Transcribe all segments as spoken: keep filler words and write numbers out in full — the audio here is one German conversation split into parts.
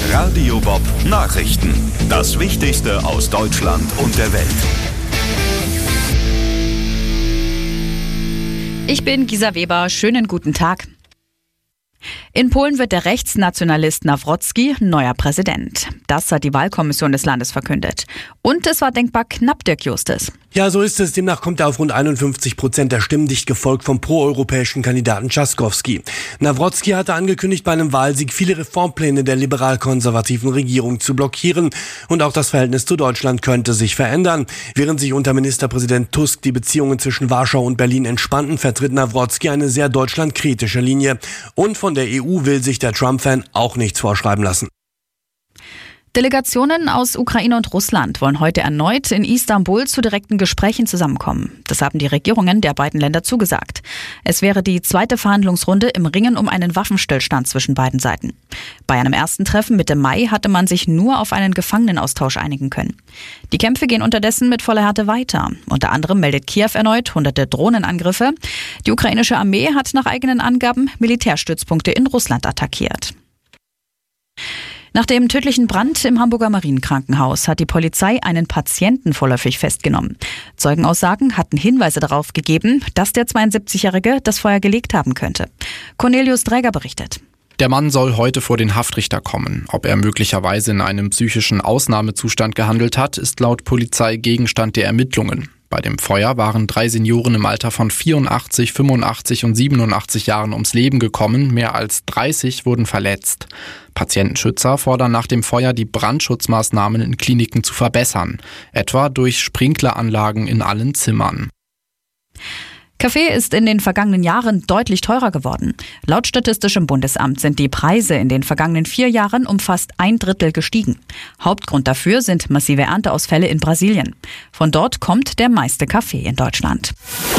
Radio Bob Nachrichten. Das Wichtigste aus Deutschland und der Welt. Ich bin Gisa Weber. Schönen guten Tag. In Polen wird der Rechtsnationalist Nawrocki neuer Präsident. Das hat die Wahlkommission des Landes verkündet. Und es war denkbar knapp, Dirk Justus. Ja, so ist es. Demnach kommt er auf rund einundfünfzig Prozent der Stimmen, dicht gefolgt vom proeuropäischen Kandidaten Trzaskowski. Nawrocki hatte angekündigt, bei einem Wahlsieg viele Reformpläne der liberal-konservativen Regierung zu blockieren. Und auch das Verhältnis zu Deutschland könnte sich verändern. Während sich unter Ministerpräsident Tusk die Beziehungen zwischen Warschau und Berlin entspannten, vertritt Nawrocki eine sehr deutschlandkritische Linie. Und von der E U will sich der Trump-Fan auch nichts vorschreiben lassen. Delegationen aus Ukraine und Russland wollen heute erneut in Istanbul zu direkten Gesprächen zusammenkommen. Das haben die Regierungen der beiden Länder zugesagt. Es wäre die zweite Verhandlungsrunde im Ringen um einen Waffenstillstand zwischen beiden Seiten. Bei einem ersten Treffen Mitte Mai hatte man sich nur auf einen Gefangenenaustausch einigen können. Die Kämpfe gehen unterdessen mit voller Härte weiter. Unter anderem meldet Kiew erneut hunderte Drohnenangriffe. Die ukrainische Armee hat nach eigenen Angaben Militärstützpunkte in Russland attackiert. Nach dem tödlichen Brand im Hamburger Marienkrankenhaus hat die Polizei einen Patienten vorläufig festgenommen. Zeugenaussagen hatten Hinweise darauf gegeben, dass der zweiundsiebzigjährige das Feuer gelegt haben könnte. Cornelius Dräger berichtet. Der Mann soll heute vor den Haftrichter kommen. Ob er möglicherweise in einem psychischen Ausnahmezustand gehandelt hat, ist laut Polizei Gegenstand der Ermittlungen. Bei dem Feuer waren drei Senioren im Alter von vierundachtzig, fünfundachtzig und siebenundachtzig Jahren ums Leben gekommen. Mehr als dreißig wurden verletzt. Patientenschützer fordern nach dem Feuer, die Brandschutzmaßnahmen in Kliniken zu verbessern. Etwa durch Sprinkleranlagen in allen Zimmern. Kaffee ist in den vergangenen Jahren deutlich teurer geworden. Laut Statistischem Bundesamt sind die Preise in den vergangenen vier Jahren um fast ein Drittel gestiegen. Hauptgrund dafür sind massive Ernteausfälle in Brasilien. Von dort kommt der meiste Kaffee in Deutschland.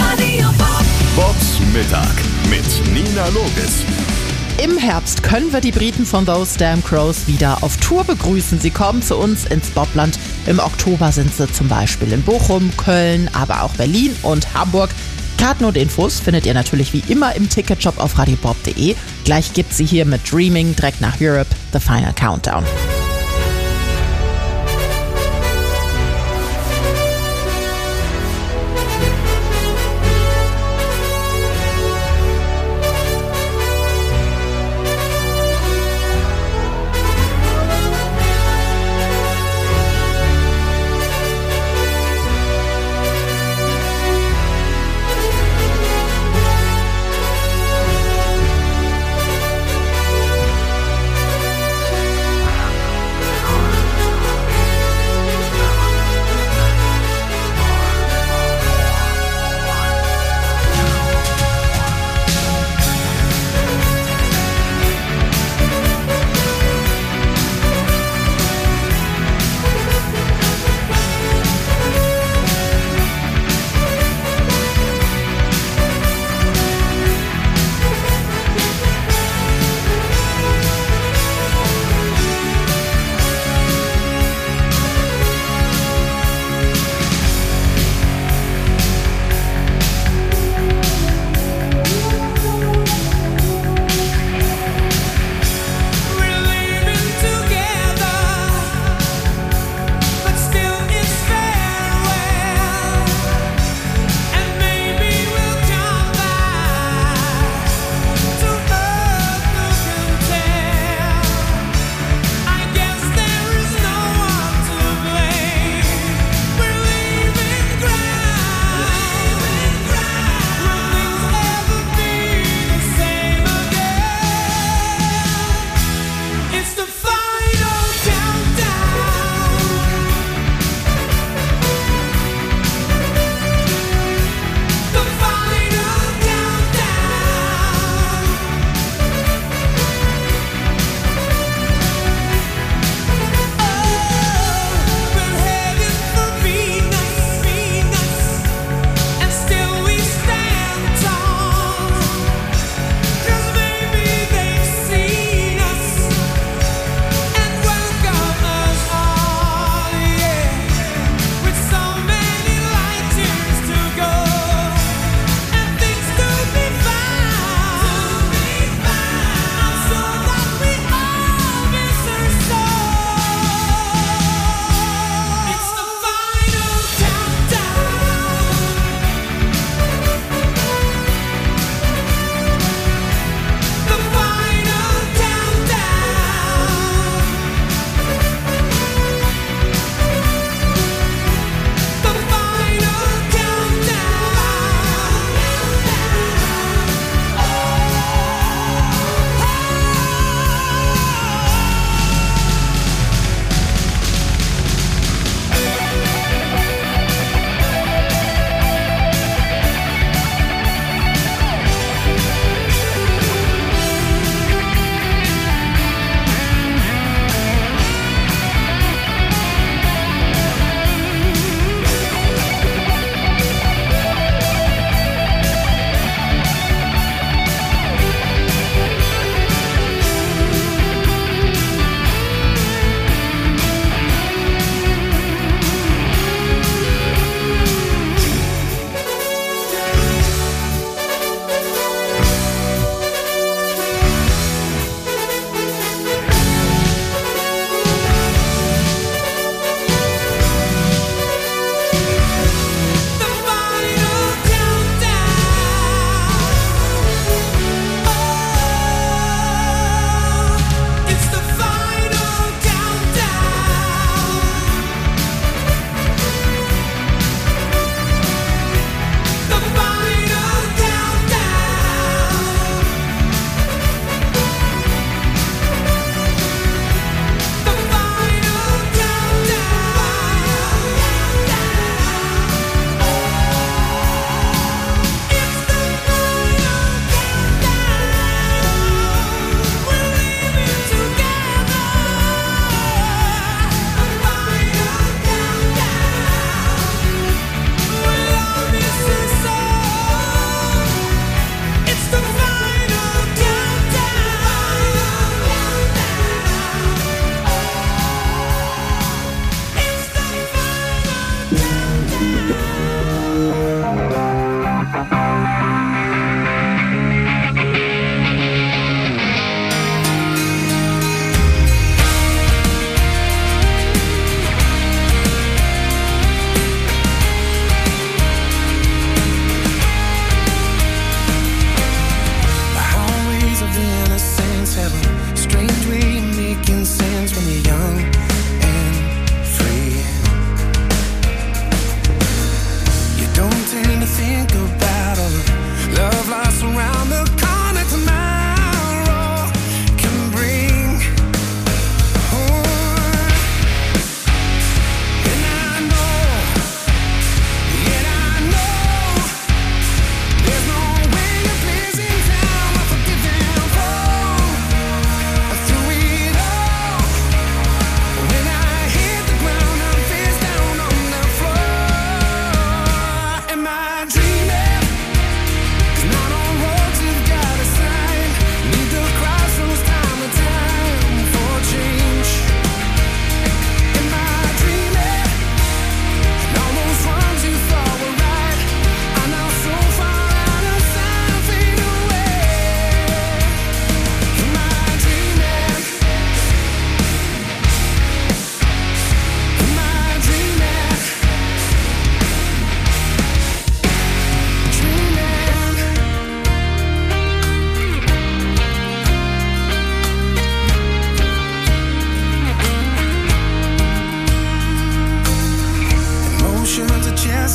Bobs Mittag mit Nina Logis. Im Herbst können wir die Briten von Those Damn Crows wieder auf Tour begrüßen. Sie kommen zu uns ins Bobland. Im Oktober sind sie zum Beispiel in Bochum, Köln, aber auch Berlin und Hamburg. Karten und Infos findet ihr natürlich wie immer im Ticketshop auf radiobob punkt de. Gleich gibt's sie hier mit Dreaming direkt nach Europe, The Final Countdown.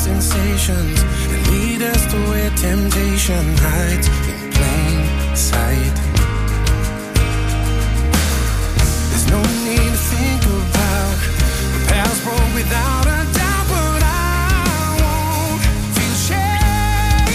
sensations that lead us to where temptation hides in plain sight. There's no need to think about the past broke without a doubt, but I won't feel shame.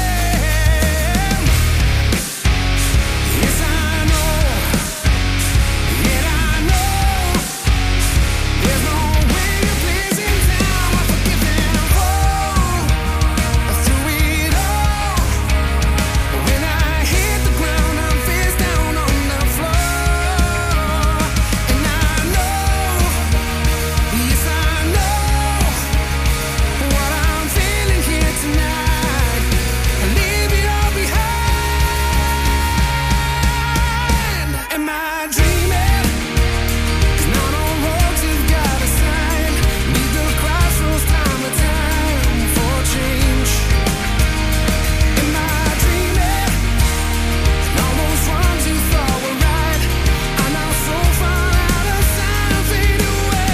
Yes, I know, yet I know there's no way of pleasing time. I forgive and fall through it all. When I hit the ground, I'm face down on the floor. And I know, yes I know what I'm feeling here tonight. I leave it all behind. Am I dreaming? 'Cause not all roads have got a sign. Need the crossroads time to time for change. Am I dreaming? And all those wrongs you thought were right are now so far out of sight, fade away.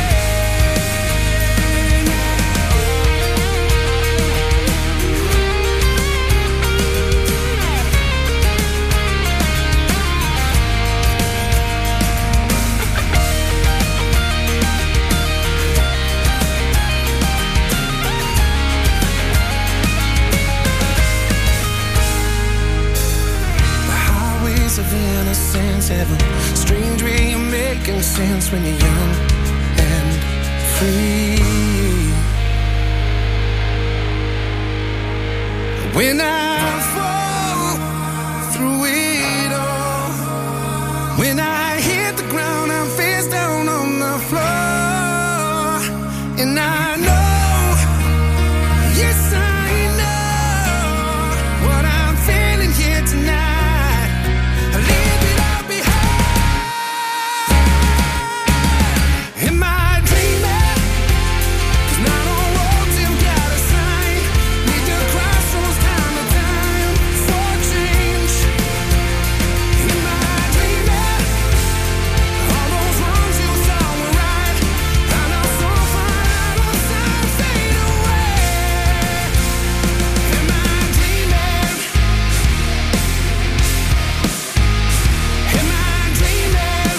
The highways of innocence have a strange way of making sense when you're young and free. When I fall through it all, when I hit the ground, I'm face down on the floor. And I know, yes I know what I'm feeling here tonight. I leave it all behind. Am I dreaming? 'Cause not all roads have got a sign. Need the crossroads time to time for change. Am I dreaming? All those wrongs you thought were right are now so far out of sight, fade away. Am I dreaming? Am I dreaming?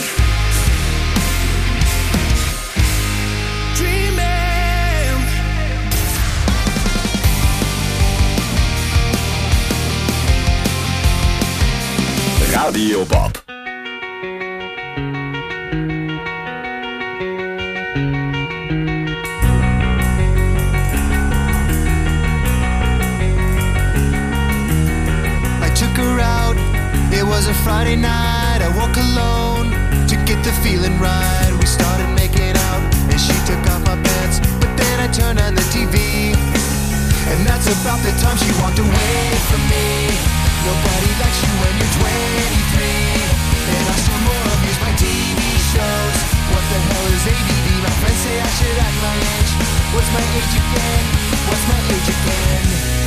Dreaming. Radio Bob. I took her out, it was a Friday night. I woke alone to get the feeling right. We started making out and she took off my pants, but then I turned on the T V, and that's about the time she walked away from me. Nobody likes you when you're twenty-three, and I still more abuse my T V shows. What the hell is A D D? My friends say I should act my age. What's my age again? What's my age again?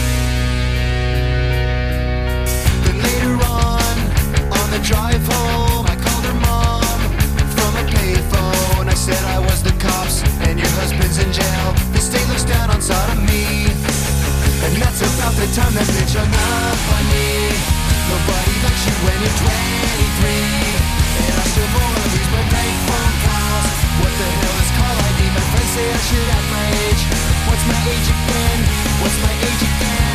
Then later on, on the drive home, I called her mom from a payphone. I said I was the cops and your husband's in jail. The state looks down on sodomy, and that's about the time that bitch hung up on me. Nobody likes you when you're twenty-three, and I still more abuse my bank phone calls. What the hell is call I D? My friends say I should act my age. What's my age again? What's my age again?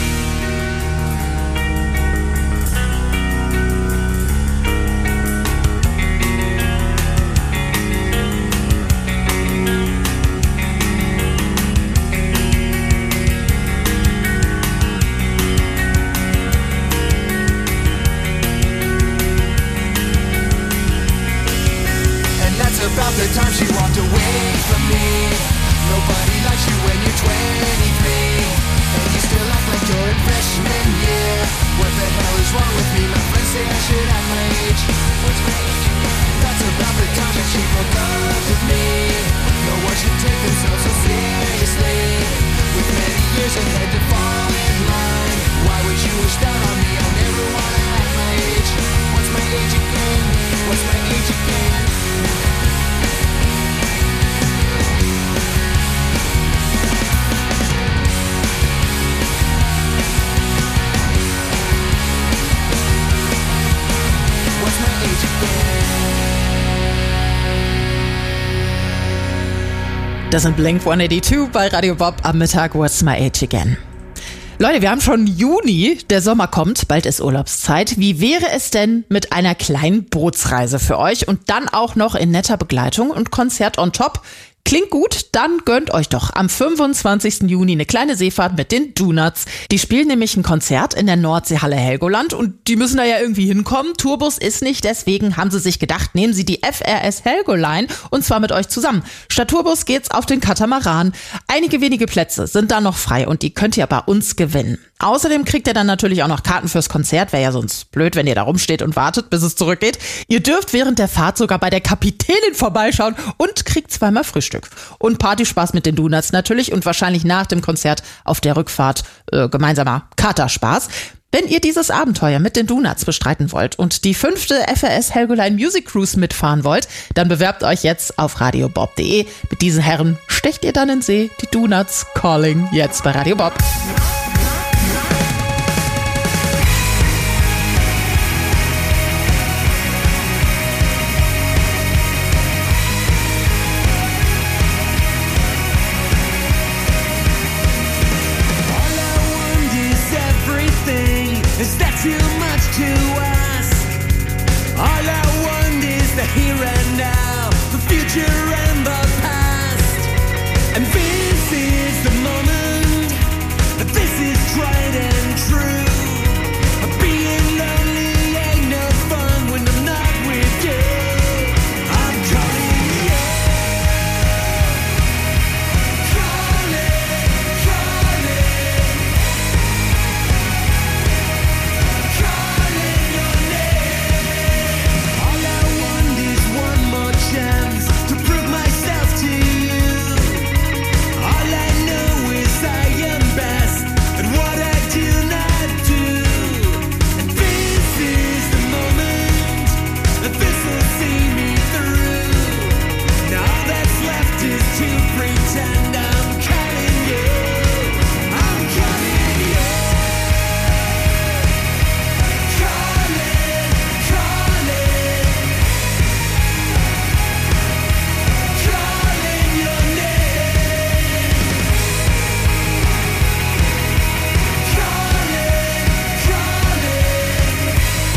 About the time she walked away from me. Nobody likes you when you're twenty-three, and you still act like you're in freshman year. What the hell is wrong with me? My friends say I should act my age. What's my age? That's about the time that she broke up with me. No one should take themselves so seriously, with many years ahead to fall in line. Why would you wish down on me? I never wanna act my age. What's my age again? What's my age again? Das sind Blink hundertzweiundachtzig bei Radio Bob am Mittag. What's my age again? Leute, wir haben schon Juni, der Sommer kommt, bald ist Urlaubszeit. Wie wäre es denn mit einer kleinen Bootsreise für euch und dann auch noch in netter Begleitung und Konzert on top? Klingt gut, dann gönnt euch doch am fünfundzwanzigsten Juni eine kleine Seefahrt mit den Donuts. Die spielen nämlich ein Konzert in der Nordseehalle Helgoland und die müssen da ja irgendwie hinkommen. Tourbus ist nicht, deswegen haben sie sich gedacht, nehmen sie die F R S Helgoline und zwar mit euch zusammen. Statt Tourbus geht's auf den Katamaran. Einige wenige Plätze sind da noch frei und die könnt ihr bei uns gewinnen. Außerdem kriegt ihr dann natürlich auch noch Karten fürs Konzert. Wäre ja sonst blöd, wenn ihr da rumsteht und wartet, bis es zurückgeht. Ihr dürft während der Fahrt sogar bei der Kapitänin vorbeischauen und kriegt zweimal Frühstück. Und Partyspaß mit den Donuts natürlich und wahrscheinlich nach dem Konzert auf der Rückfahrt äh, gemeinsamer Katerspaß. Wenn ihr dieses Abenteuer mit den Donuts bestreiten wollt und die fünfte F R S Helgoline Music Cruise mitfahren wollt, dann bewerbt euch jetzt auf radio bob punkt de. Mit diesen Herren stecht ihr dann in See. Die Donuts calling jetzt bei Radio Bob. Is that too much to ask? All I want is the here and now, the future and the past. And this is the moment, this is tried and true. Being lonely ain't no fun when I'm not with you. I'm calling you. Calling, calling. Calling your name. All I want is one more chance to prove myself to you. All I know is I am best at what I do not do. And this is the moment that this will see me through. Now all that's left is to pretend I'm calling you. I'm calling you. Calling, calling, calling your name. Calling, calling.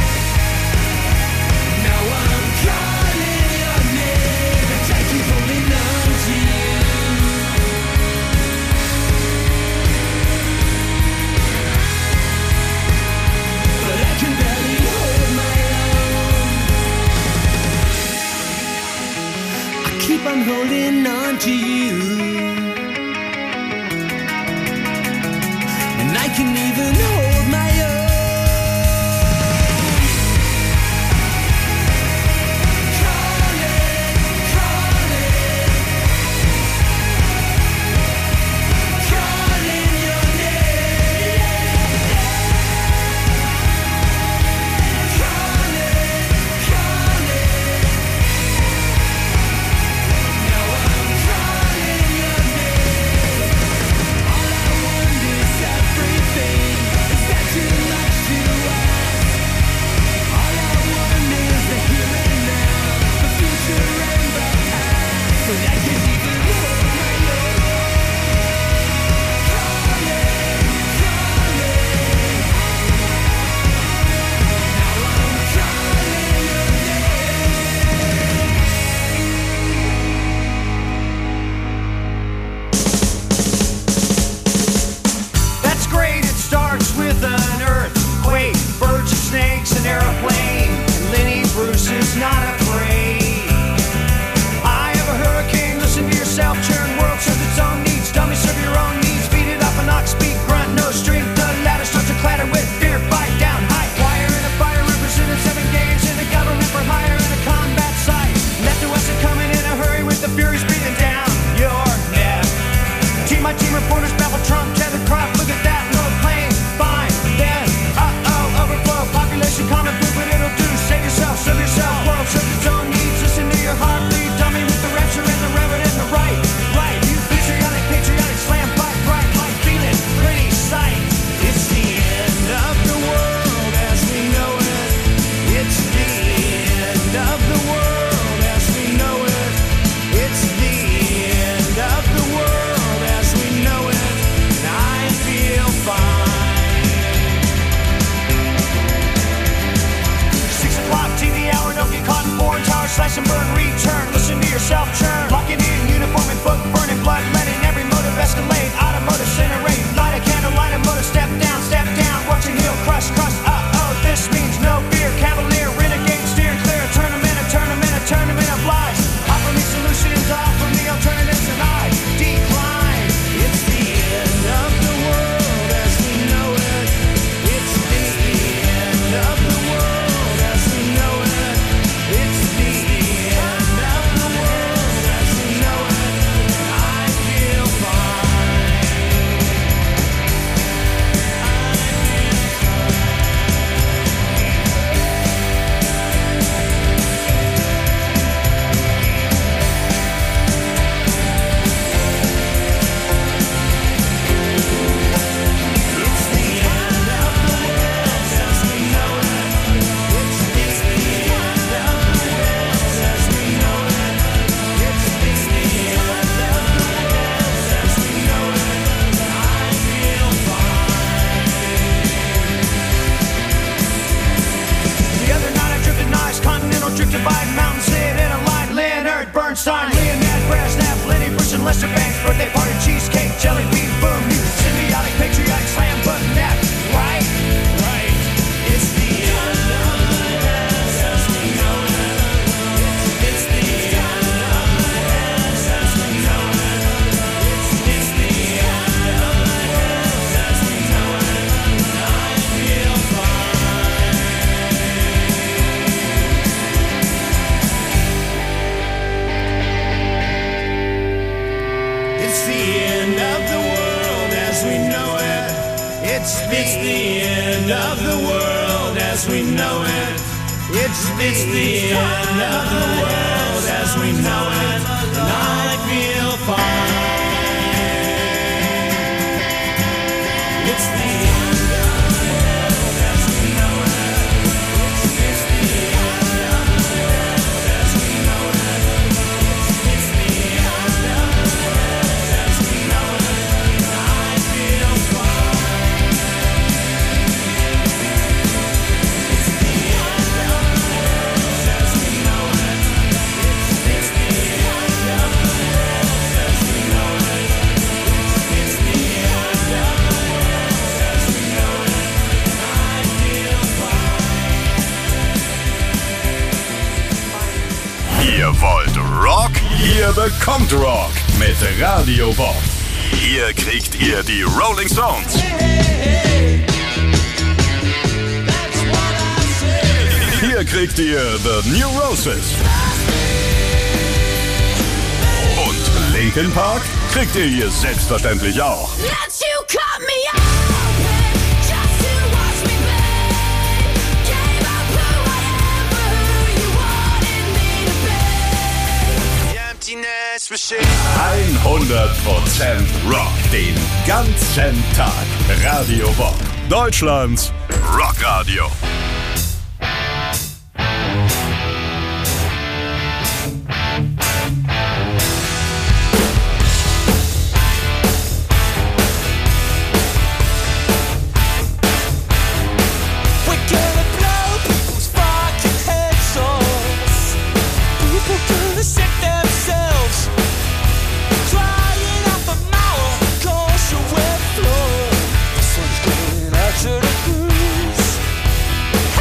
Now I'm calling your name. And I keep holding on to you. But I can barely hold my own. I keep on holding on to you. And I can even hold my own. Calling, calling. Calling your name. Calling, calling. Now I'm calling your name. All I want is everything. Is sign. Leonard Brasnap, Lenny Bruce and Lester Banks, birthday party, cheesecake, jelly bean, boom, you symbiotic, patriotic, slam button that, right? Right. It's the end of the dance as we know it. It's the end of the dance as we know it. It's the end of the dance as we know it. I feel fine. It's the end of the world as we know it. It's the, it's the end of the world as we know it. It's the, it's the end of the world as we know it. And I feel fine. It's the end of the world as we know it. It's the end of the world as we know it. It's the end of the world as we know it. And I feel fine. It's the end of the world as we know it. It's the end of the world as we know it. It's the end of the world as we know it. And I feel fine. Ihr wollt Rock? Ihr bekommt Rock mit Radio Bob. Hier kriegt ihr die Rolling Stones. Hier kriegt ihr The New Roses. Und Linkin Park kriegt ihr hier selbstverständlich auch. Let you cut me open just to watch me burn. Gave up who whatever you wanted me to be. The emptiness machine. hundert Prozent Rock den ganzen Tag. Radio Bob, Deutschlands Rockradio. We're gonna blow people's fucking heads off. People gonna shit themselves. Crying out for more, cause you wet floor. The sun's going out to the cruise.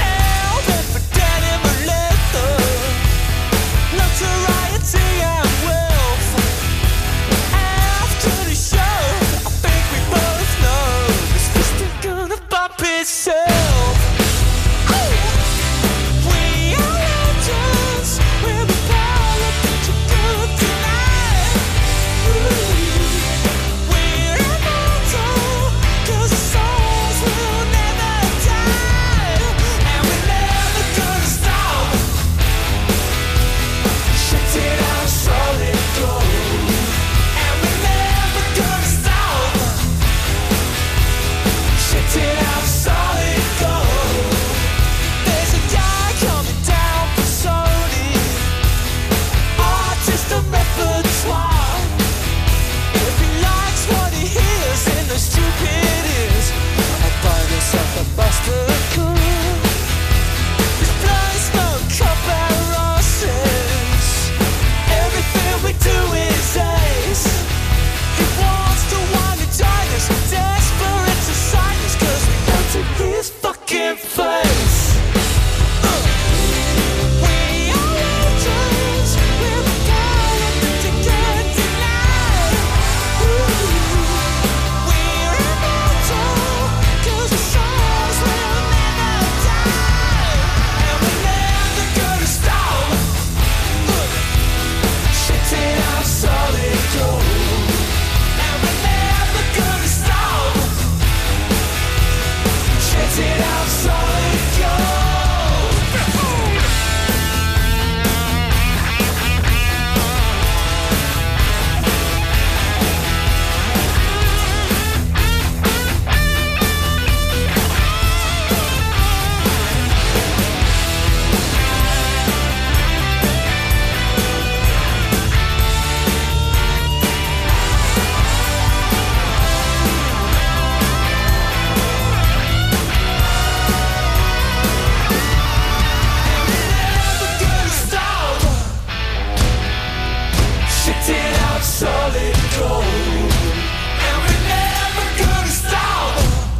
Shitting out solid gold. And we're never gonna stop.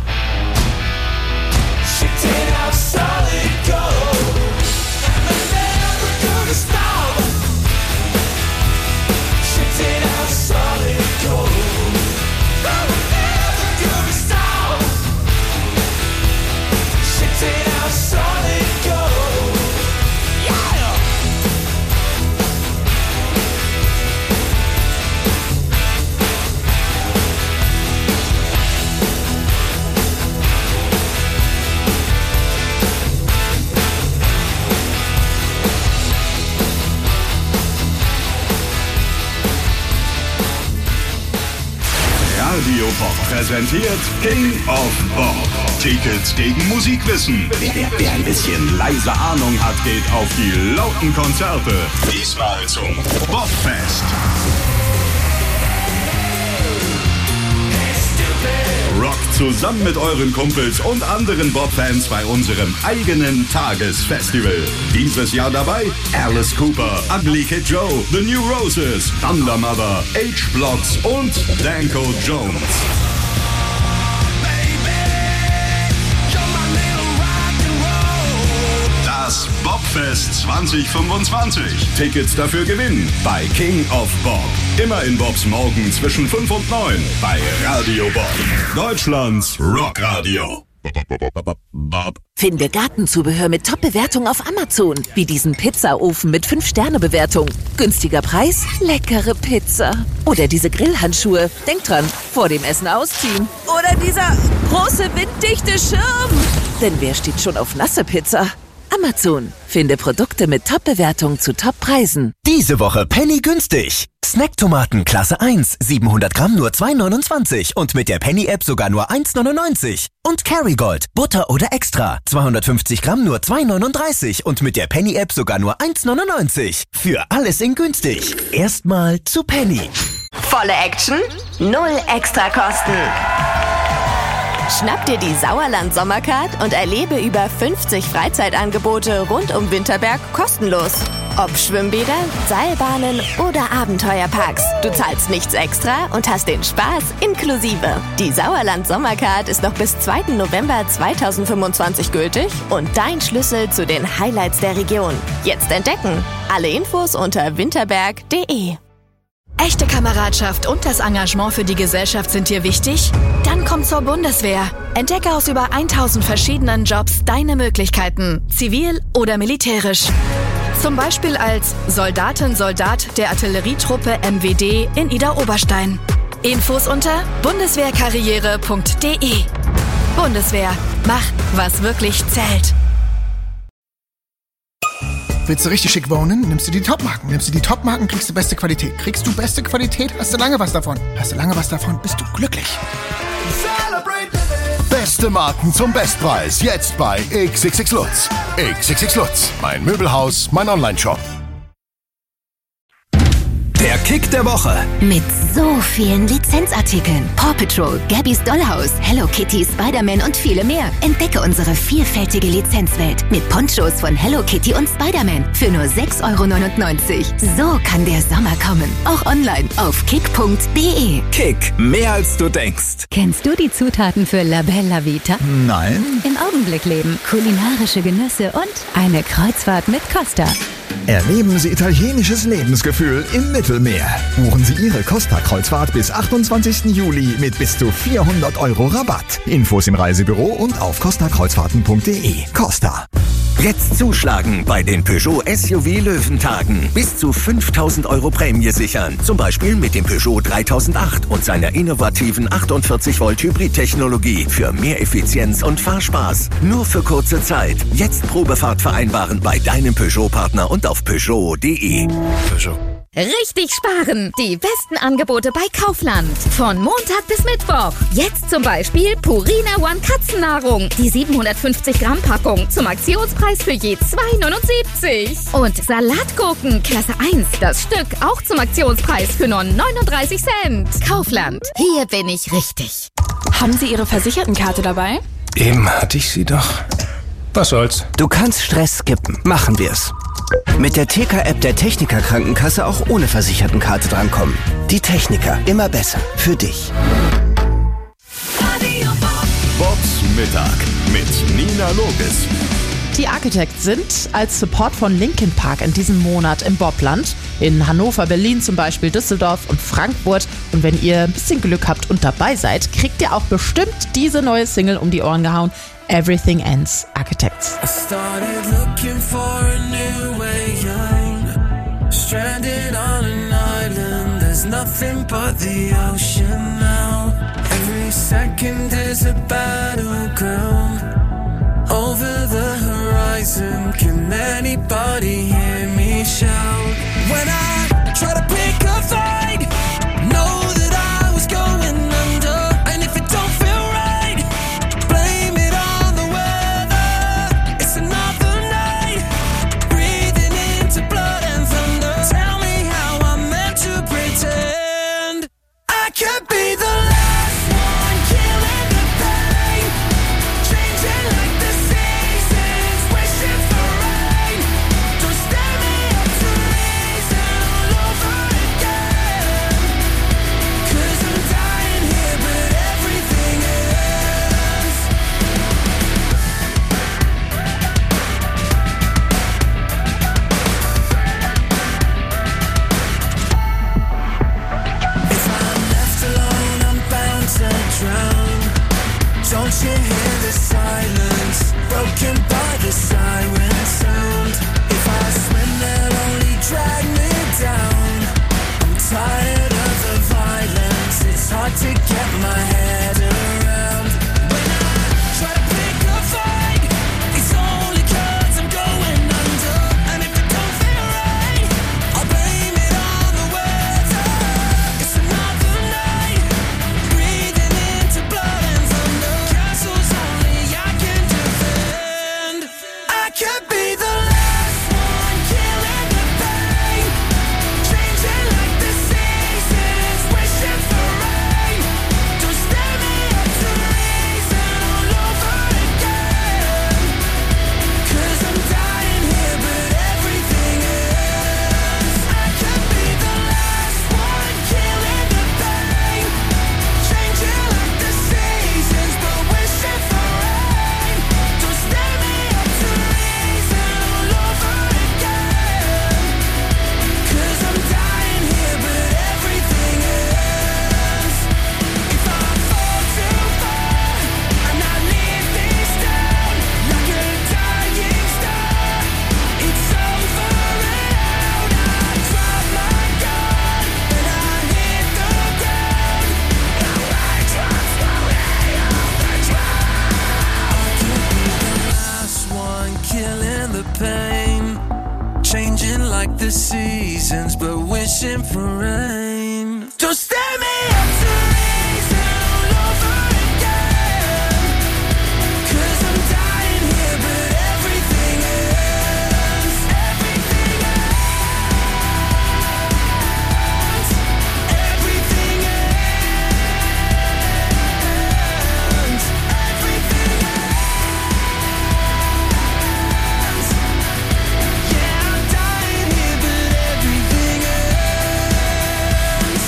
Shitting out solid gold. And we're never gonna stop. Shitting out solid gold. And we're never gonna stop. Shitting out solid gold. Yeah! Radio Bob präsentiert King of Bob. Tickets gegen Musikwissen. Wer, wer ein bisschen leise Ahnung hat, geht auf die lauten Konzerte. Diesmal zum Bobfest. Rockt zusammen mit euren Kumpels und anderen Bob-Fans bei unserem eigenen Tagesfestival. Dieses Jahr dabei Alice Cooper, Ugly Kid Joe, The New Roses, Thunder Mother, H-Blocks und Danko Jones. Das Bobfest zwanzig fünfundzwanzig. Tickets dafür gewinnen bei King of Bob. Immer in Bobs Morgen zwischen fünf und neun bei Radio Bob. Deutschlands Rockradio. Bob. Finde Gartenzubehör mit Top-Bewertung auf Amazon. Wie diesen Pizzaofen mit fünf Sterne Bewertung. Günstiger Preis, leckere Pizza. Oder diese Grillhandschuhe. Denk dran, vor dem Essen ausziehen. Oder dieser große winddichte Schirm. Denn wer steht schon auf nasse Pizza? Amazon. Finde Produkte mit Top-Bewertung zu Top-Preisen. Diese Woche Penny günstig. Snacktomaten Klasse eins, siebenhundert Gramm nur zwei neunundzwanzig und mit der Penny-App sogar nur eins neunundneunzig. Und Kerrygold, Butter oder Extra, zweihundertfünfzig Gramm nur zwei neununddreißig und mit der Penny-App sogar nur eins neunundneunzig. Für alles in günstig. Erstmal zu Penny. Volle Action, null Extrakosten. Schnapp dir die Sauerland Sommercard und erlebe über fünfzig Freizeitangebote rund um Winterberg kostenlos. Ob Schwimmbäder, Seilbahnen oder Abenteuerparks. Du zahlst nichts extra und hast den Spaß inklusive. Die Sauerland Sommercard ist noch bis zweiten November zweitausendfünfundzwanzig gültig und dein Schlüssel zu den Highlights der Region. Jetzt entdecken. Alle Infos unter winterberg punkt de. Echte Kameradschaft und das Engagement für die Gesellschaft sind dir wichtig? Dann komm zur Bundeswehr. Entdecke aus über tausend verschiedenen Jobs deine Möglichkeiten, zivil oder militärisch. Zum Beispiel als Soldatin, Soldat der Artillerietruppe M W D in Idar-Oberstein. Infos unter bundeswehrkarriere punkt de. Bundeswehr, mach, was wirklich zählt. Willst du richtig schick wohnen? Nimmst du die Top-Marken. Nimmst du die Top-Marken, kriegst du beste Qualität. Kriegst du beste Qualität, hast du lange was davon. Hast du lange was davon, bist du glücklich. Beste Marken zum Bestpreis. Jetzt bei X X X Lutz. X X X Lutz. Mein Möbelhaus, mein Online-Shop. Der Kick der Woche. Mit so vielen Lizenzartikeln. Paw Patrol, Gabby's Dollhouse, Hello Kitty, Spider-Man und viele mehr. Entdecke unsere vielfältige Lizenzwelt mit Ponchos von Hello Kitty und Spider-Man für nur sechs Euro neunundneunzig. So kann der Sommer kommen. Auch online auf kick punkt de. Kick, mehr als du denkst. Kennst du die Zutaten für La Bella Vita? Nein. Im Augenblick leben, kulinarische Genüsse und eine Kreuzfahrt mit Costa. Erleben Sie italienisches Lebensgefühl im Mittelmeer. Buchen Sie Ihre Costa-Kreuzfahrt bis achtundzwanzigsten Juli mit bis zu vierhundert Euro Rabatt. Infos im Reisebüro und auf costa kreuzfahrten punkt de. Costa. Jetzt zuschlagen bei den Peugeot S U V Löwentagen. Bis zu fünftausend Euro Prämie sichern. Zum Beispiel mit dem Peugeot dreitausendacht und seiner innovativen achtundvierzig Volt Hybrid-Technologie für mehr Effizienz und Fahrspaß. Nur für kurze Zeit. Jetzt Probefahrt vereinbaren bei deinem Peugeot-Partner und auf peugeot punkt de. Peugeot. Richtig sparen! Die besten Angebote bei Kaufland. Von Montag bis Mittwoch. Jetzt zum Beispiel Purina One Katzennahrung. Die siebenhundertfünfzig Gramm Packung zum Aktionspreis für je zwei neunundsiebzig. Und Salatgurken Klasse eins. Das Stück auch zum Aktionspreis für nur neununddreißig Cent. Kaufland. Hier bin ich richtig. Haben Sie Ihre Versichertenkarte dabei? Eben hatte ich sie doch. Was soll's? Du kannst Stress skippen. Machen wir's. Mit der T K-App der Techniker Krankenkasse auch ohne Versichertenkarte drankommen. Die Techniker, immer besser. Für dich. Bobs Mittag mit Nina Loges. Die Architects sind als Support von Linkin Park in diesem Monat im Bobland. In Hannover, Berlin zum Beispiel, Düsseldorf und Frankfurt. Und wenn ihr ein bisschen Glück habt und dabei seid, kriegt ihr auch bestimmt diese neue Single um die Ohren gehauen. Everything Ends, Architects. I started looking for a new way young. Stranded on an island, there's nothing but the ocean now. Every second is a battleground. Over the horizon, can anybody hear me shout? When I try to pick a fight, know that I was going under. And if it don't feel right, blame it on the weather. It's another night, breathing into blood and thunder. Tell me how I'm meant to pretend I can't be the last one killing the pain, changing like the seasons, wishing for rain. Don't stand me up to reason all over again. 'Cause I'm dying here, but everything ends. If I'm left alone, I'm bound to drown. Don't you hear the silence, broken by the siren sound? If I swim, they'll only drag me down. I'm tired of the violence, it's hard to get my head around. When I try to pick a fight, it's only 'cause I'm going under. And if it don't feel right, I'll blame it on the weather. It's another night, breathing into blood and thunder. Castles only I can defend. I can't be the last one killing the pain, changing like the seasons, wishing for rain. Don't stand me up to reason all over again. 'Cause I'm dying here, but everything ends. I can't be the last one killing the pain, changing like the seasons, but wishing for rain. Don't stand me up to reason all over again. 'Cause I'm dying here, but everything ends. If I fall too far and I leave this down like a dying star, it's over and out. I drop my gun and I hit the ground. Now I drop slowly off the ground. I could be the last one killing the pain, changing like the seasons, but wishing for rain. Don't stand me up to reason all over again. 'Cause I'm dying here, but everything ends. Everything ends. Everything ends. Everything ends. Yeah, I'm dying here, but everything ends.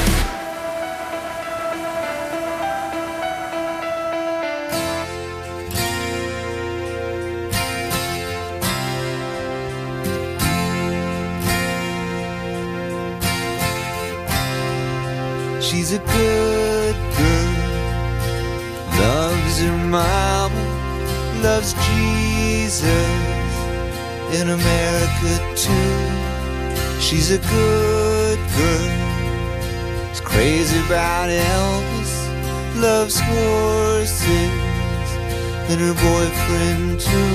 She's a good girl, loves her mama, loves Jesus, in America too. She's a good girl, is crazy about Elvis, loves horses, and her boyfriend too.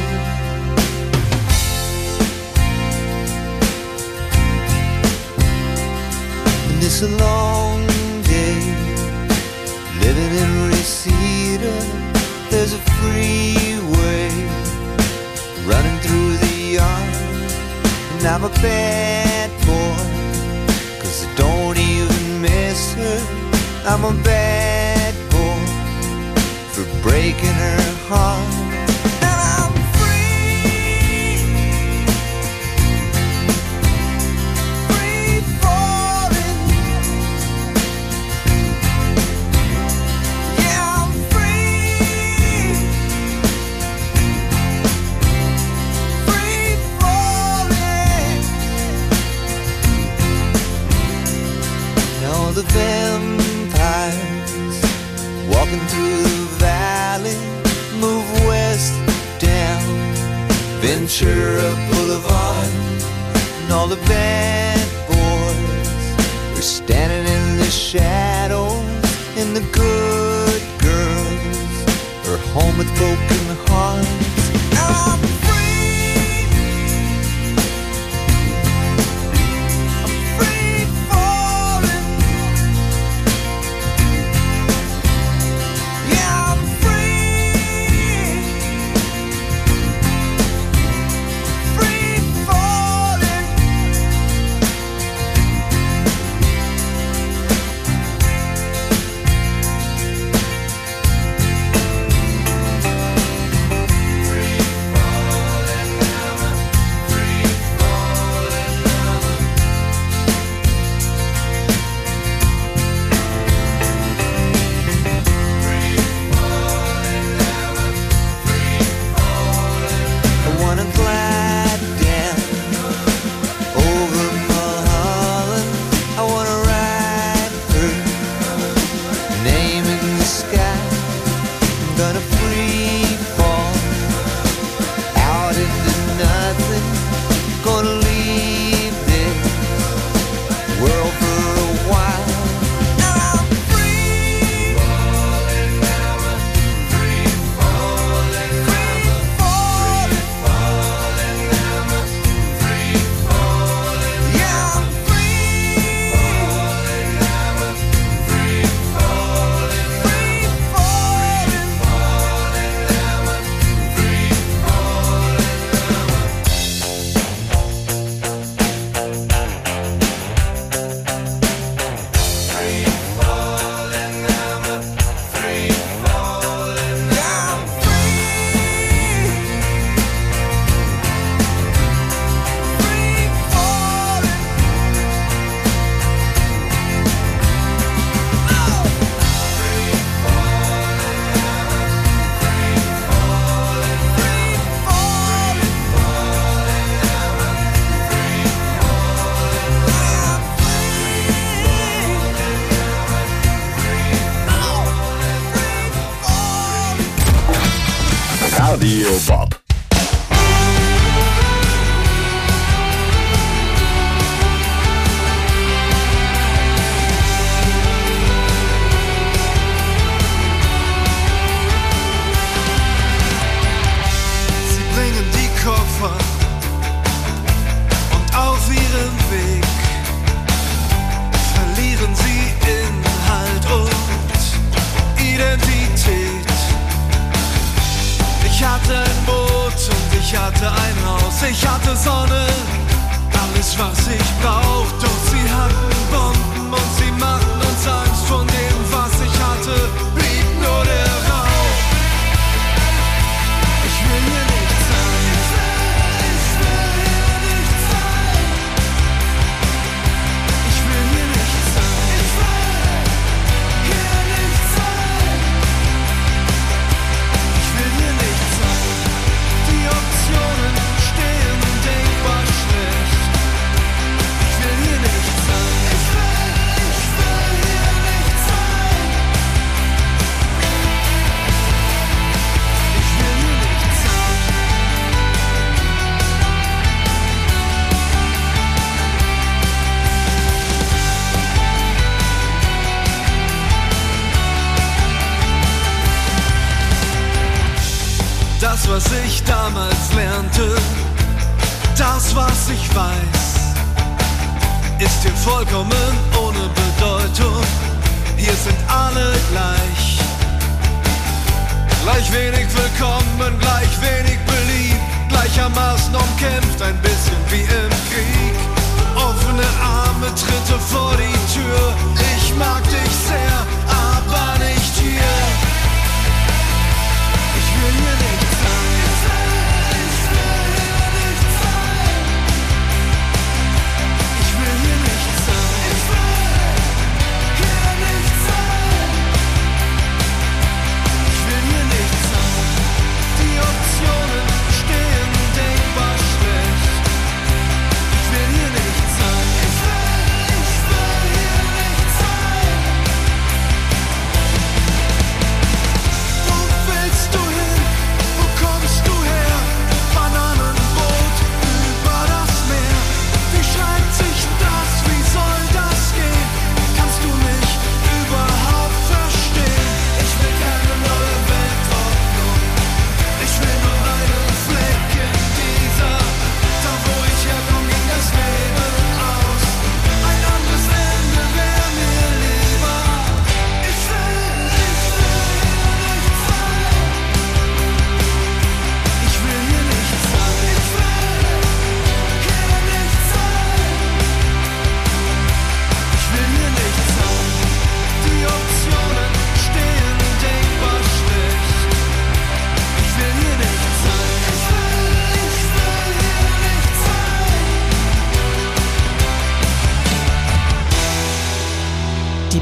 And it's a long day living in Reseda. There's a freeway running through the yard, and I'm a bad boy, 'cause I don't even miss her. I'm a bad boy for breaking her heart. And I'm free, the vampires walking through the valley move west down Ventura Boulevard, and all the bad boys are standing in the shadows, and the good girls are home with broken hearts. I'm free, I'm free falling, yeah, I'm free, free falling. I wanna glide down over Mulholland. I wanna ride her name in the sky. I'm gonna free fall out into nothing. Gonna leave this world for a while. And I'm free falling, free falling, free falling, falling, free falling. Yeah, I'm free falling, free falling, free falling, Radio Bob. Sie bringen die Koffer und auf ihrem Weg verlieren sie Inhalt und Identität. Ich hatte ein Boot und ich hatte ein Haus, ich hatte Sonne, alles was ich brauch. Doch sie hatten Bomben und sie machten uns Angst. Von dem was ich hatte, blieb nur der Rauch. Ich will hier nicht sein, ich will hier nicht sein. Ich will hier nicht sein, ich will hier nicht sein. Ich will hier nicht sein. Die Optionen stehen denkbar schlecht. Ich will hier nicht sein. Ich will, ich will hier nicht sein. Ich will hier nicht sein. Das, was ich damals lernte, das, was ich weiß, ist hier vollkommen ohne Bedeutung. Hier sind alle gleich. Gleich wenig willkommen, gleich wenig beliebt, gleichermaßen umkämpft, ein bisschen wie im Krieg. Offene Arme, Tritte vor die Tür. Ich mag dich sehr, aber nicht hier. Ich will hier nicht sein. Ich will hier nicht sein. Ich will hier nicht sein. Ich will hier nicht sein. Ich will hier nicht sein. Die Optionen stehen denkbar schlecht. Ich will hier nicht sein. Ich will, ich will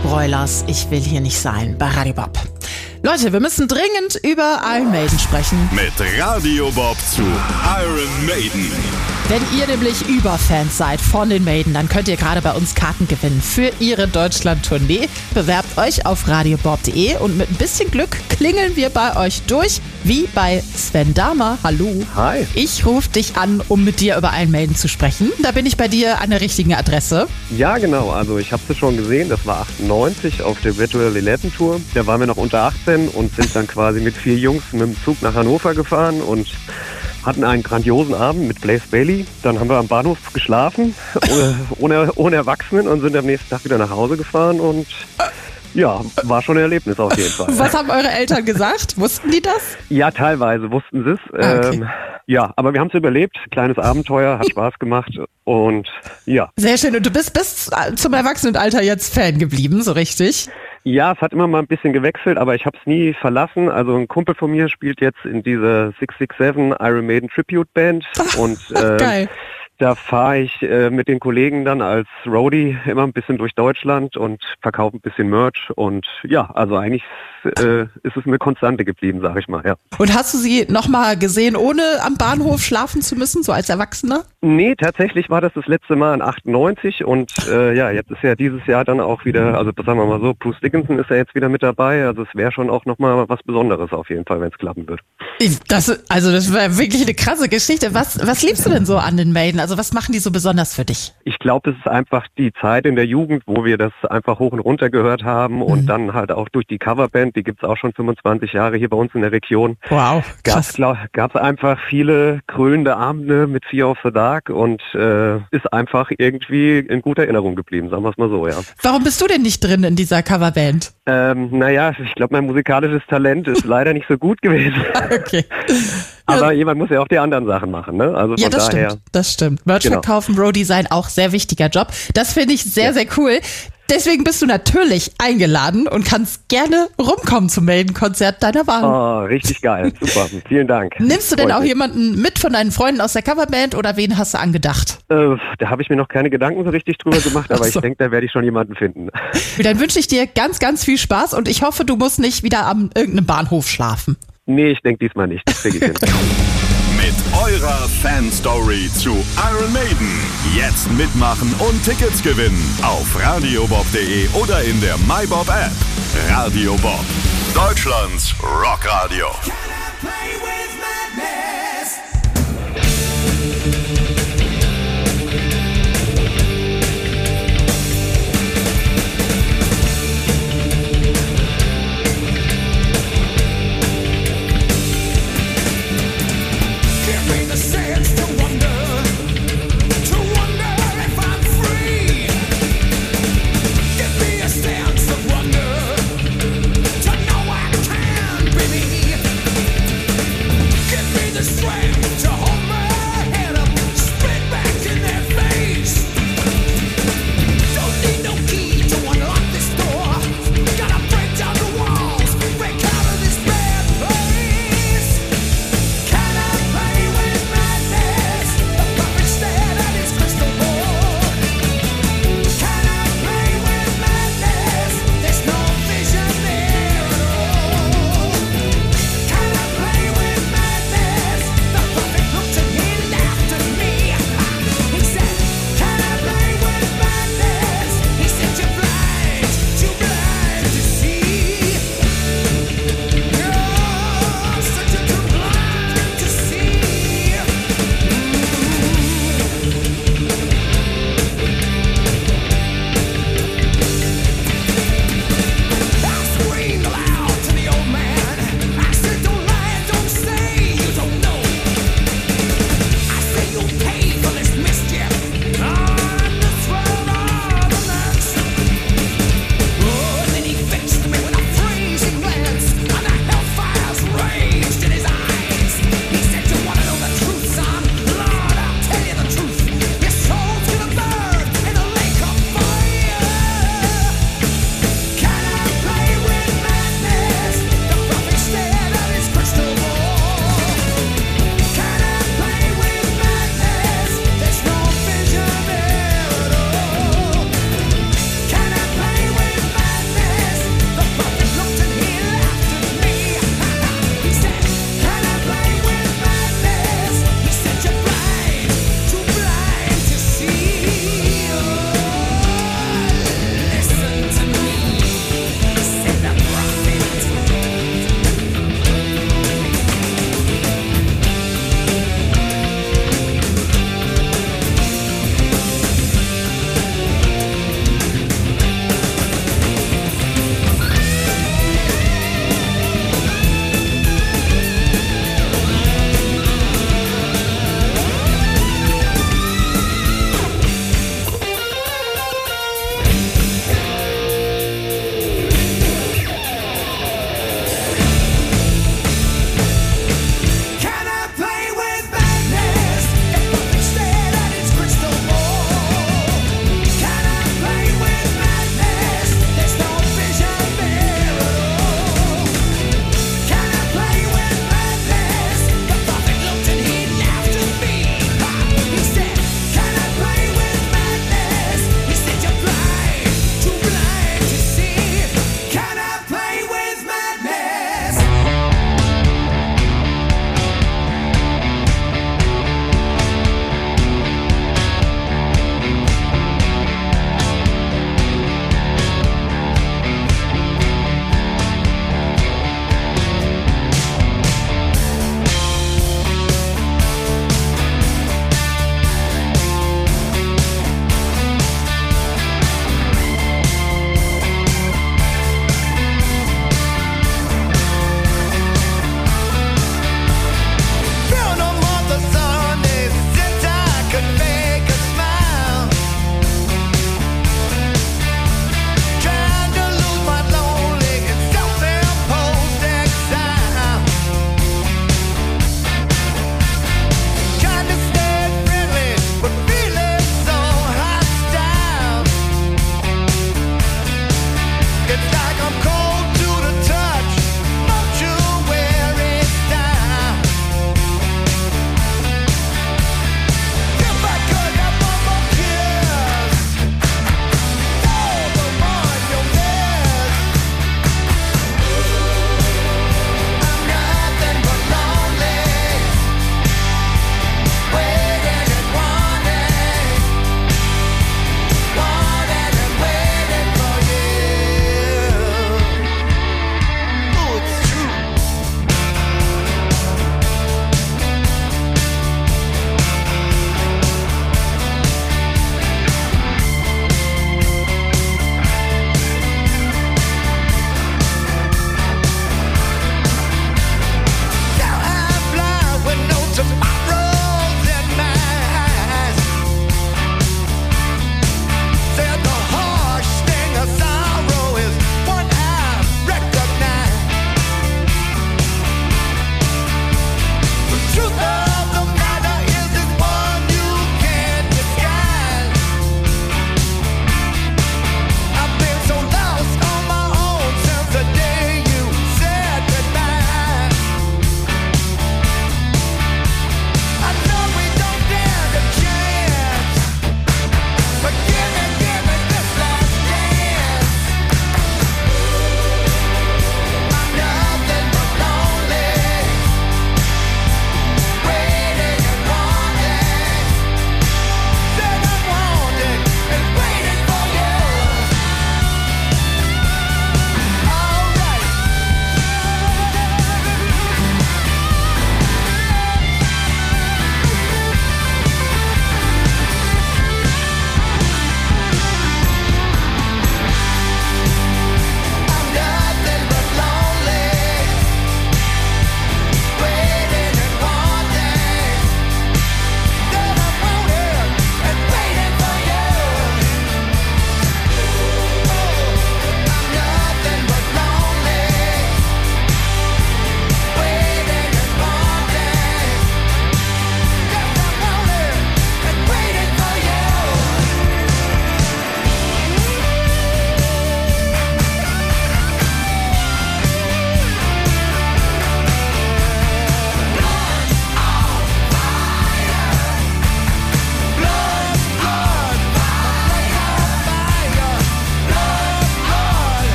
Broilers, ich will hier nicht sein, bei Radio Bob. Leute, wir müssen dringend über Iron Maiden sprechen. Mit Radio Bob zu Iron Maiden. Wenn ihr nämlich Überfans seid von den Maiden, dann könnt ihr gerade bei uns Karten gewinnen für ihre Deutschland-Tournee. Bewerbt euch auf radiobob punkt de und mit ein bisschen Glück klingeln wir bei euch durch, wie bei Sven Dahmer. Hallo. Hi. Ich rufe dich an, um mit dir über Iron Maiden zu sprechen. Da bin ich bei dir an der richtigen Adresse. Ja, genau. Also ich habe es schon gesehen. Das war achtundneunzig auf der Virtual elf Tour. Da waren wir noch unter achtzehn und sind dann quasi mit vier Jungs mit dem Zug nach Hannover gefahren und hatten einen grandiosen Abend mit Blaze Bayley. Dann haben wir am Bahnhof geschlafen, ohne, ohne, ohne Erwachsenen, und sind am nächsten Tag wieder nach Hause gefahren. Und ja, war schon ein Erlebnis auf jeden Fall. Was haben eure Eltern gesagt? Wussten die das? Ja, teilweise wussten sie es. Ah, okay. ähm, ja, aber wir haben es überlebt. Kleines Abenteuer, hat Spaß gemacht und ja. Sehr schön. Und du bist bis zum Erwachsenenalter jetzt Fan geblieben, so richtig? Ja, es hat immer mal ein bisschen gewechselt, aber ich habe es nie verlassen. Also ein Kumpel von mir spielt jetzt in dieser six six seven Iron Maiden Tribute Band. Ach, und äh, geil. Da fahre ich äh, mit den Kollegen dann als Roadie immer ein bisschen durch Deutschland und verkaufe ein bisschen Merch. Und ja, also eigentlich äh, ist es eine Konstante geblieben, sag ich mal, ja. Und hast du sie nochmal gesehen, ohne am Bahnhof schlafen zu müssen, so als Erwachsener? Nee, tatsächlich war das das letzte Mal in achtundneunzig und äh, ja, jetzt ist ja dieses Jahr dann auch wieder, also sagen wir mal so, Bruce Dickinson ist ja jetzt wieder mit dabei, also es wäre schon auch nochmal was Besonderes auf jeden Fall, wenn es klappen wird. Das, also das war wirklich eine krasse Geschichte. Was, was liebst du denn so an den Maiden? Also was machen die so besonders für dich? Ich glaube, es ist einfach die Zeit in der Jugend, wo wir das einfach hoch und runter gehört haben und mhm. dann halt auch durch die Coverband, die gibt's auch schon fünfundzwanzig Jahre hier bei uns in der Region. Wow, krass. Gab es einfach viele krönende Abende mit Fear of the Dark und äh, ist einfach irgendwie in guter Erinnerung geblieben, sagen wir es mal so, ja. Warum bist du denn nicht drin in dieser Coverband? Ähm, naja, ich glaube, mein musikalisches Talent ist leider nicht so gut gewesen. Okay. Aber jemand muss ja auch die anderen Sachen machen, ne? Also von ja, das daher. stimmt, das stimmt. Merch Genau. verkaufen, Roadie sein, auch sehr wichtiger Job. Das finde ich sehr, ja. sehr cool. Deswegen bist du natürlich eingeladen und kannst gerne rumkommen zum Maiden-Konzert deiner Wahl. Oh, richtig geil. Super. Vielen Dank. Nimmst du denn Freut auch mich. jemanden mit von deinen Freunden aus der Coverband oder wen hast du angedacht? Äh, da habe ich mir noch keine Gedanken so richtig drüber gemacht, aber Ach so. ich denke, da werde ich schon jemanden finden. Dann wünsche ich dir ganz, ganz viel Spaß und ich hoffe, du musst nicht wieder am irgendeinem Bahnhof schlafen. Nee, ich denke diesmal nicht. Das kriege ich hin. Mit eurer Fan-Story zu Iron Maiden. Jetzt mitmachen und Tickets gewinnen auf radiobob punkt de oder in der MyBob-App. Radio Bob, Deutschlands Rockradio. The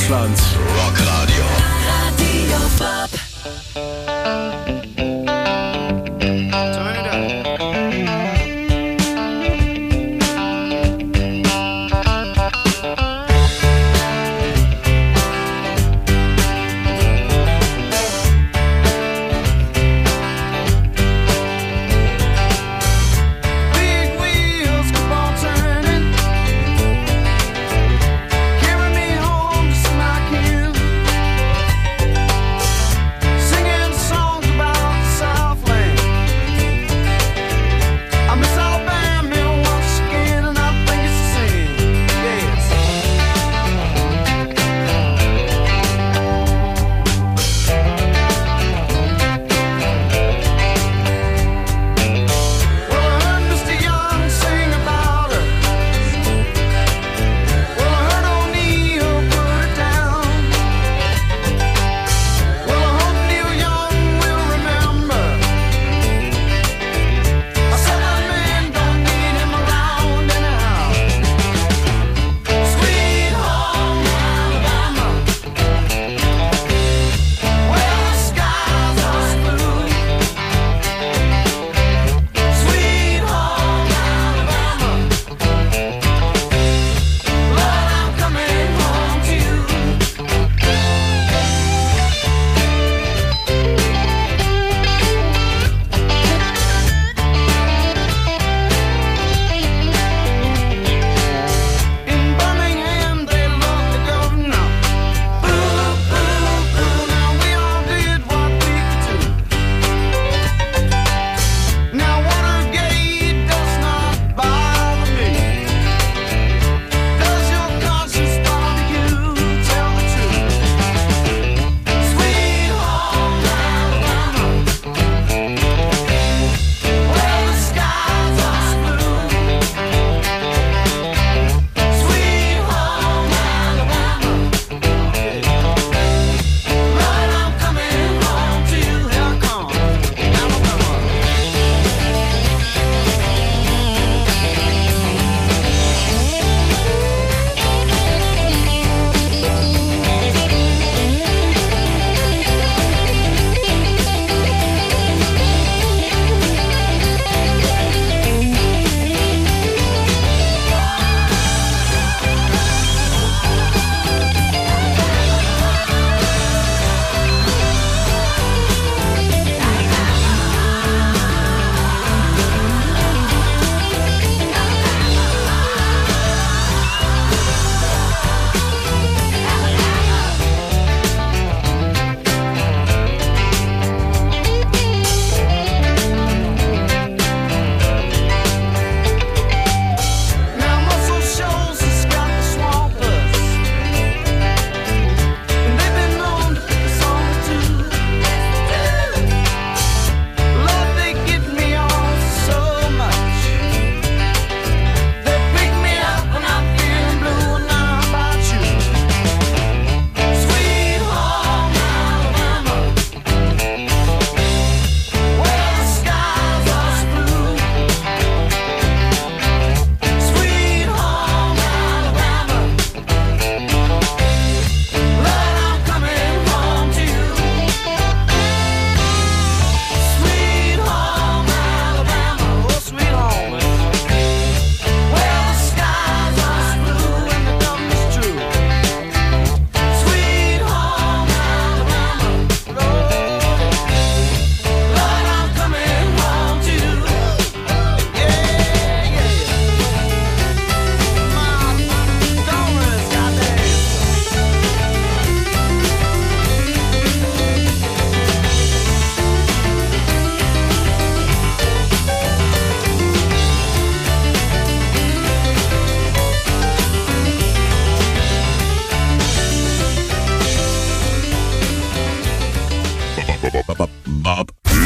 Deutschlands Rockradio. Radio Bob. Big wheels keep on turning, carry me home to Smoky Hill. Singing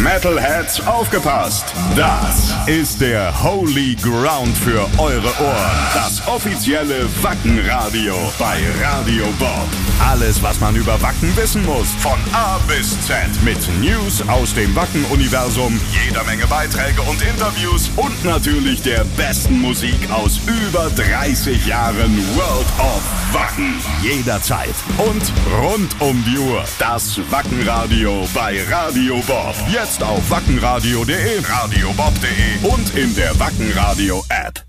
Metalheads, aufgepasst! Das ist der Holy Ground für eure Ohren. Das offizielle Wacken-Radio bei Radio Bob. Alles, was man über Wacken wissen muss, von A bis Z. Mit News aus dem Wacken-Universum, jeder Menge Beiträge und Interviews und natürlich der besten Musik aus über dreißig Jahren World of Wacken. Jederzeit und rund um die Uhr. Das Wackenradio bei Radio Bob. Jetzt auf wackenradio punkt de, radiobob punkt de und in der Wackenradio-App.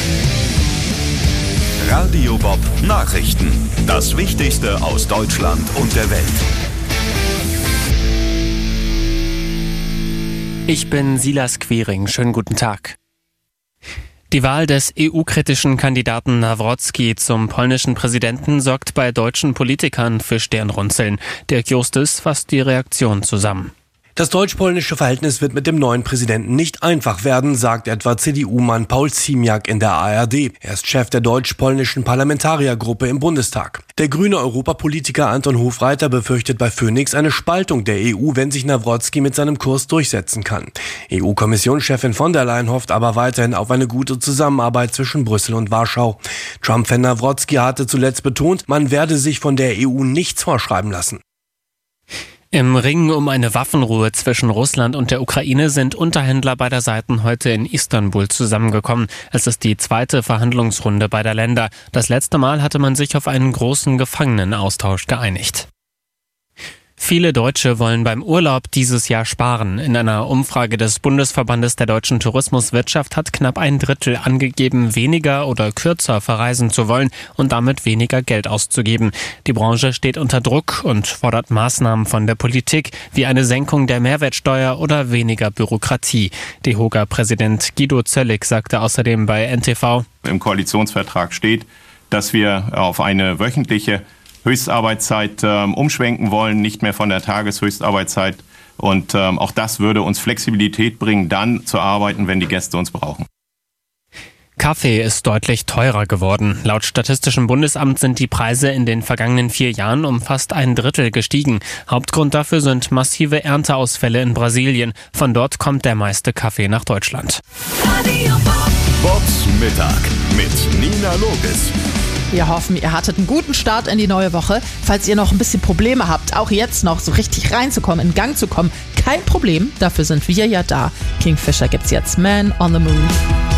Radio Bob Nachrichten. Das Wichtigste aus Deutschland und der Welt. Ich bin Silas Quiring. Schönen guten Tag. Die Wahl des E U-kritischen Kandidaten Nawrocki zum polnischen Präsidenten sorgt bei deutschen Politikern für Stirnrunzeln. Dirk Justus fasst die Reaktion zusammen. Das deutsch-polnische Verhältnis wird mit dem neuen Präsidenten nicht einfach werden, sagt etwa C D U-Mann Paul Ziemiak in der A R D. Er ist Chef der deutsch-polnischen Parlamentariergruppe im Bundestag. Der grüne Europapolitiker Anton Hofreiter befürchtet bei Phoenix eine Spaltung der E U, wenn sich Nawrocki mit seinem Kurs durchsetzen kann. E U-Kommissionschefin von der Leyen hofft aber weiterhin auf eine gute Zusammenarbeit zwischen Brüssel und Warschau. Trump-Fan Nawrocki hatte zuletzt betont, man werde sich von der E U nichts vorschreiben lassen. Im Ringen um eine Waffenruhe zwischen Russland und der Ukraine sind Unterhändler beider Seiten heute in Istanbul zusammengekommen. Es ist die zweite Verhandlungsrunde beider Länder. Das letzte Mal hatte man sich auf einen großen Gefangenenaustausch geeinigt. Viele Deutsche wollen beim Urlaub dieses Jahr sparen. In einer Umfrage des Bundesverbandes der deutschen Tourismuswirtschaft hat knapp ein Drittel angegeben, weniger oder kürzer verreisen zu wollen und damit weniger Geld auszugeben. Die Branche steht unter Druck und fordert Maßnahmen von der Politik, wie eine Senkung der Mehrwertsteuer oder weniger Bürokratie. D E H O G A-Präsident Guido Zöllig sagte außerdem bei N T V: Im Koalitionsvertrag steht, dass wir auf eine wöchentliche Höchstarbeitszeit ähm, umschwenken wollen, nicht mehr von der Tageshöchstarbeitszeit. Und ähm, auch das würde uns Flexibilität bringen, dann zu arbeiten, wenn die Gäste uns brauchen. Kaffee ist deutlich teurer geworden. Laut Statistischem Bundesamt sind die Preise in den vergangenen vier Jahren um fast ein Drittel gestiegen. Hauptgrund dafür sind massive Ernteausfälle in Brasilien. Von dort kommt der meiste Kaffee nach Deutschland. Bobs Mittag mit Nina Logis. Wir hoffen, ihr hattet einen guten Start in die neue Woche. Falls ihr noch ein bisschen Probleme habt, auch jetzt noch so richtig reinzukommen, in Gang zu kommen, kein Problem, dafür sind wir ja da. Kingfisher gibt's jetzt, Man on the Moon.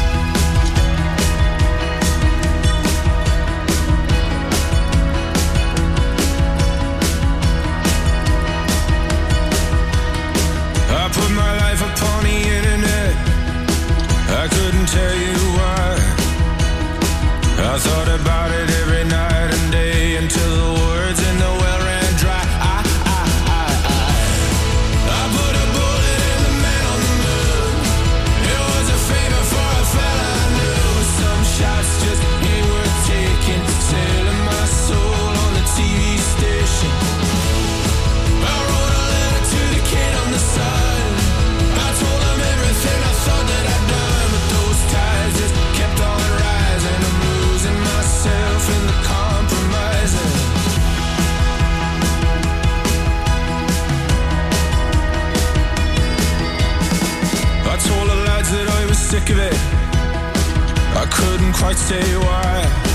I put my life upon the internet. I couldn't tell you why. I thought about it every night and day until the words in the well ran dry. I, I, I, I, I put a bullet in the man on the moon. It was a favor for a fella I knew. Some shots just ain't worth taking. Selling my soul on the T V station. I wrote a letter to the kid on the side. I told him everything I thought that I'd done, but those ties just kept on rising. I'm losing myself in the compromising. I told the lads that I was sick of it. I couldn't quite say why.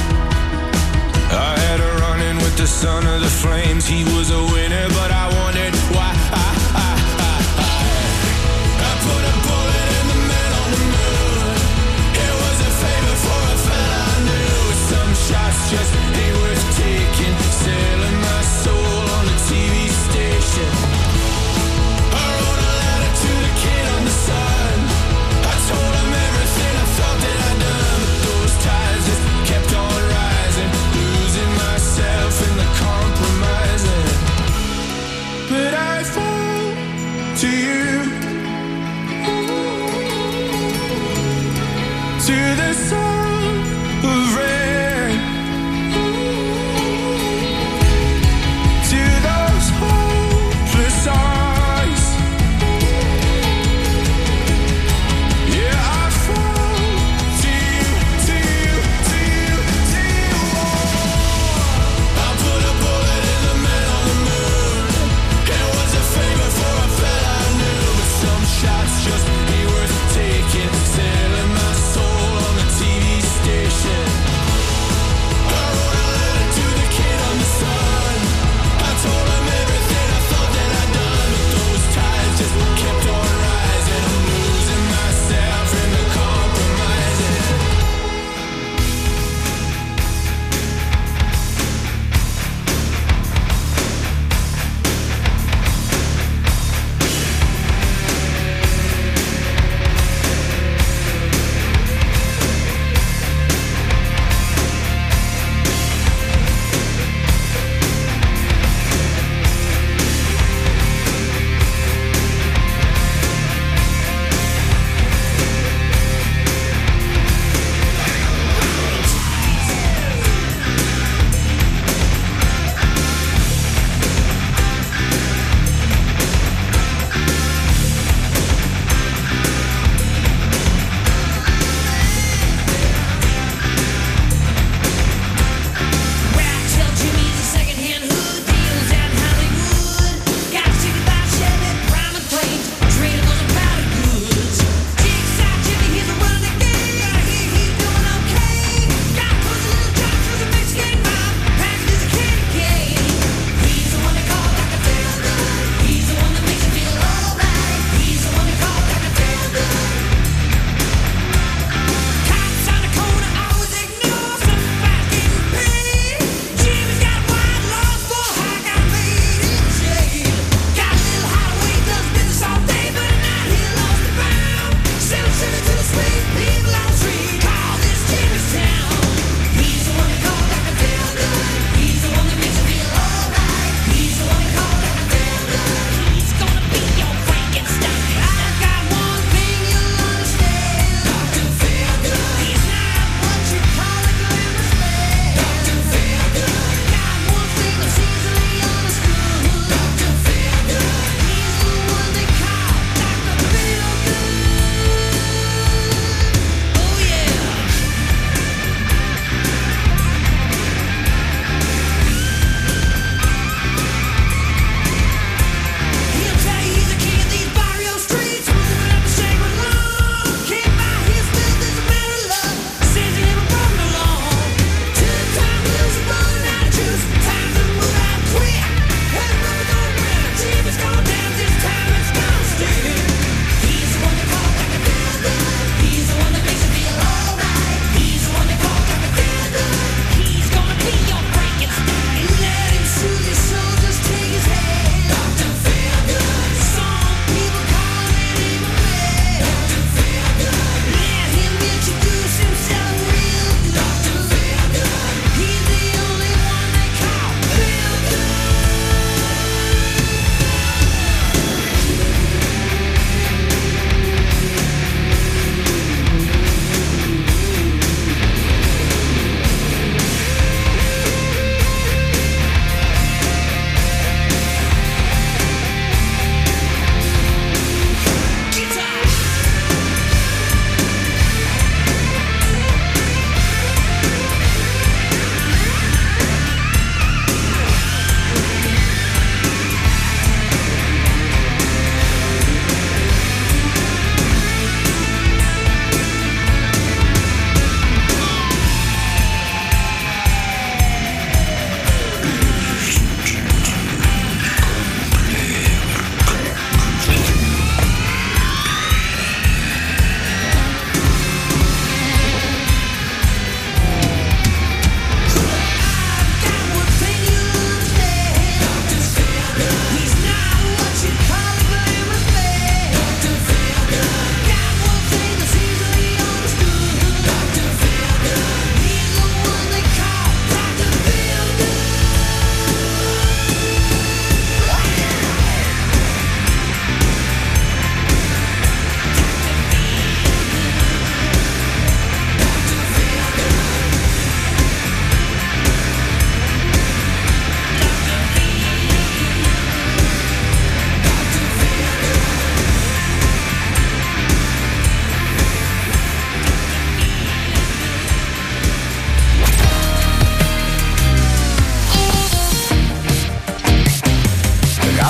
I had a run-in with the son of the flames. He was a winner, but I wondered why. I, I, I, I, I put a bullet in the man on the moon. It was a favor for a fella I knew. Some shots just ain't worth taking. Selling my soul on the T V station. I wrote a letter to the kid on the side. I told him everything I thought that I'd done, but those ties just kept on rising. Losing myself in the compromising.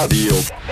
Radio.